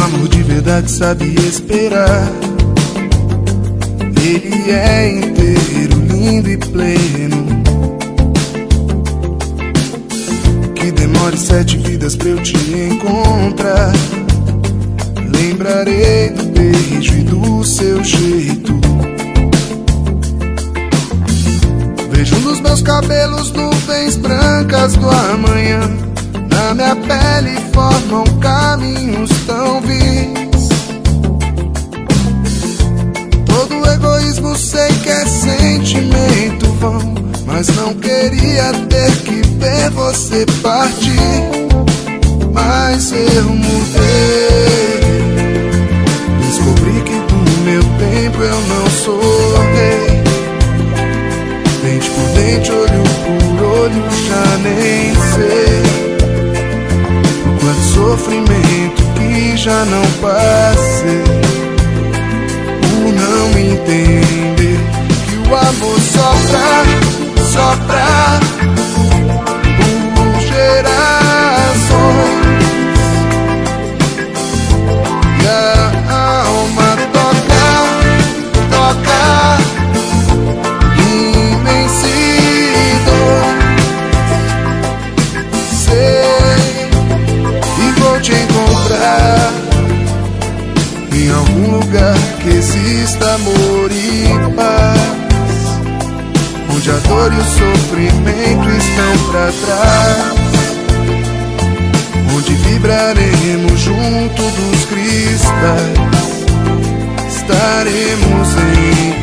amor de verdade sabe esperar. Ele é inteiro, lindo e pleno. Que demore 7 vidas pra eu te encontrar. Lembrarei do beijo e do seu jeito. Vejo nos meus cabelos nuvens brancas do amanhã. Na minha pele formam caminhos tão vis. Todo egoísmo sei que é sentimento vão, mas não queria ter que ver você partir. Mas eu mudei. Descobri que do meu tempo eu não sou rei. Dente por dente, olho por olho, já nem sei quanto sofrimento que já não passei por não entender que o amor sopra por gerações. E a alma toca imensidão. Sei e vou te encontrar em algum lugar que exista amor e paz, onde a dor e o sofrimento estão pra trás, onde vibraremos junto dos cristais, estaremos em